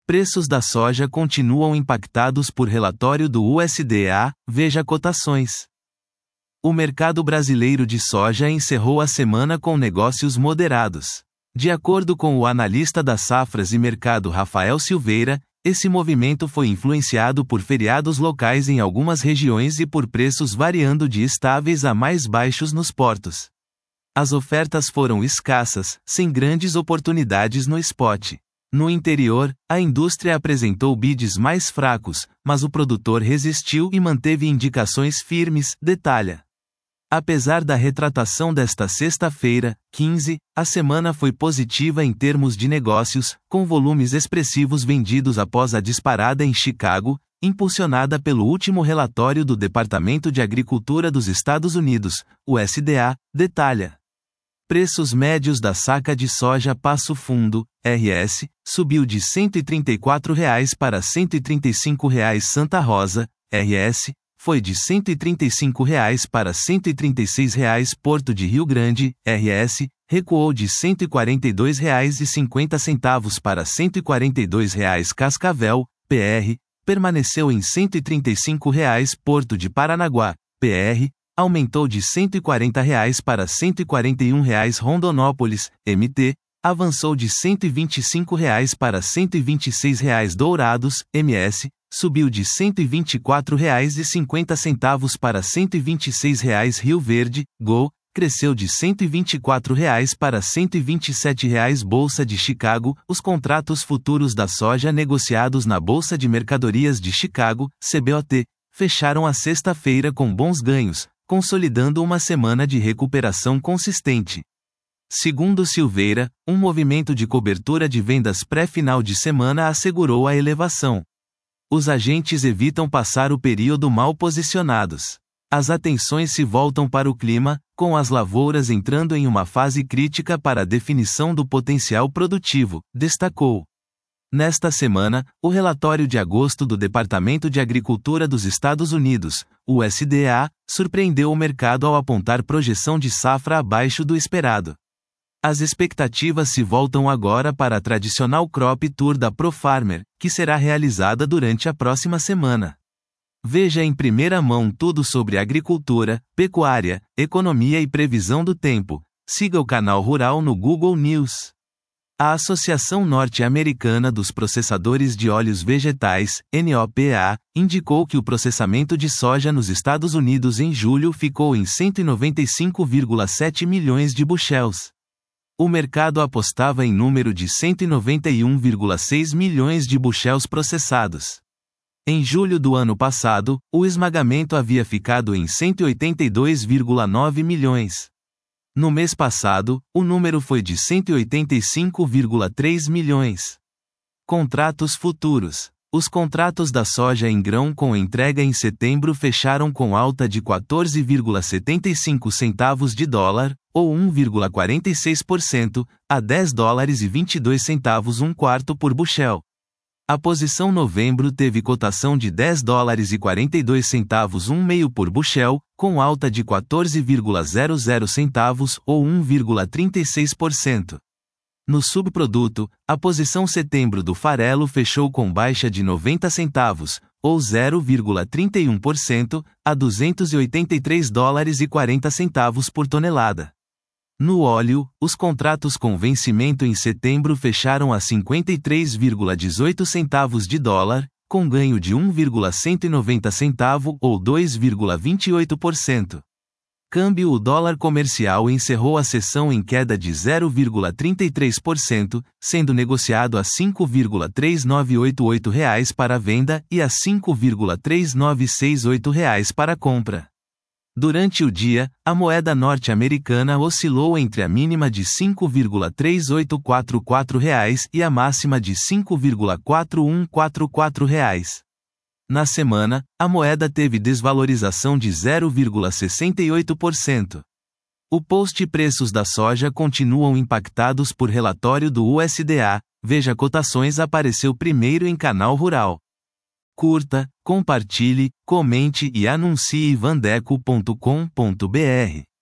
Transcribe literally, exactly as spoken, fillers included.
Preços da soja continuam impactados por relatório do U S D A, veja cotações. O mercado brasileiro de soja encerrou a semana com negócios moderados. De acordo com o analista das safras e mercado Rafael Silveira, esse movimento foi influenciado por feriados locais em algumas regiões e por preços variando de estáveis a mais baixos nos portos. As ofertas foram escassas, sem grandes oportunidades no spot. No interior, a indústria apresentou bids mais fracos, mas o produtor resistiu e manteve indicações firmes, detalha. Apesar da retratação desta sexta-feira, quinze, a semana foi positiva em termos de negócios, com volumes expressivos vendidos após a disparada em Chicago, impulsionada pelo último relatório do Departamento de Agricultura dos Estados Unidos, o U S D A, detalha. Preços médios da saca de soja Passo Fundo, R S, subiu de cento e trinta e quatro reais para cento e trinta e cinco reais. Santa Rosa, R S, foi de cento e trinta e cinco reais para cento e trinta e seis reais. Porto de Rio Grande, R S, recuou de cento e quarenta e dois reais e cinquenta centavos para cento e quarenta e dois reais. Cascavel, P R, permaneceu em cento e trinta e cinco reais. Porto de Paranaguá, P R, aumentou de cento e quarenta reais para cento e quarenta e um reais. Rondonópolis, M T, avançou de cento e vinte e cinco reais para cento e vinte e seis reais. Dourados, M S, subiu de cento e vinte e quatro reais e cinquenta centavos para cento e vinte e seis reais. Rio Verde, G O, cresceu de cento e vinte e quatro reais para cento e vinte e sete reais. Bolsa de Chicago, os contratos futuros da soja negociados na Bolsa de Mercadorias de Chicago, C B O T, fecharam a sexta-feira com bons ganhos, consolidando uma semana de recuperação consistente. Segundo Silveira, um movimento de cobertura de vendas pré-final de semana assegurou a elevação. Os agentes evitam passar o período mal posicionados. As atenções se voltam para o clima, com as lavouras entrando em uma fase crítica para a definição do potencial produtivo, destacou. Nesta semana, o relatório de agosto do Departamento de Agricultura dos Estados Unidos, o U S D A, surpreendeu o mercado ao apontar projeção de safra abaixo do esperado. As expectativas se voltam agora para a tradicional Crop Tour da ProFarmer, que será realizada durante a próxima semana. Veja em primeira mão tudo sobre agricultura, pecuária, economia e previsão do tempo. Siga o canal Rural no Google News. A Associação Norte-Americana dos Processadores de Óleos Vegetais, N O P A, indicou que o processamento de soja nos Estados Unidos em julho ficou em cento e noventa e cinco vírgula sete milhões de bushels. O mercado apostava em número de cento e noventa e um vírgula seis milhões de bushels processados. Em julho do ano passado, o esmagamento havia ficado em cento e oitenta e dois vírgula nove milhões. No mês passado, o número foi de cento e oitenta e cinco vírgula três milhões. Contratos futuros. Os contratos da soja em grão com entrega em setembro fecharam com alta de quatorze vírgula setenta e cinco centavos de dólar, ou um vírgula quarenta e seis por cento, a dez dólares e vinte e dois centavos um quarto por bushel. A posição novembro teve cotação de dez dólares e quarenta e dois centavos um meio por bushel, com alta de quatorze vírgula zero zero centavos ou um vírgula trinta e seis por cento. No subproduto, a posição setembro do farelo fechou com baixa de noventa centavos, ou zero vírgula trinta e um por cento, a duzentos e oitenta e três dólares e quarenta centavos por tonelada. No óleo, os contratos com vencimento em setembro fecharam a cinquenta e três vírgula dezoito centavos de dólar, com ganho de um vírgula cento e noventa centavo ou dois vírgula vinte e oito por cento. Câmbio: o dólar comercial encerrou a sessão em queda de zero vírgula trinta e três por cento, sendo negociado a cinco vírgula três nove oito oito reais para a venda e a cinco vírgula três nove seis oito reais para a compra. Durante o dia, a moeda norte-americana oscilou entre a mínima de cinco vírgula três oito quatro quatro reais e a máxima de cinco vírgula quatro um quatro quatro reais. Na semana, a moeda teve desvalorização de zero vírgula sessenta e oito por cento. O post preços da soja continuam impactados por relatório do U S D A, veja cotações apareceu primeiro em canal Rural. Curta, compartilhe, comente e anuncie vandeco ponto com ponto br.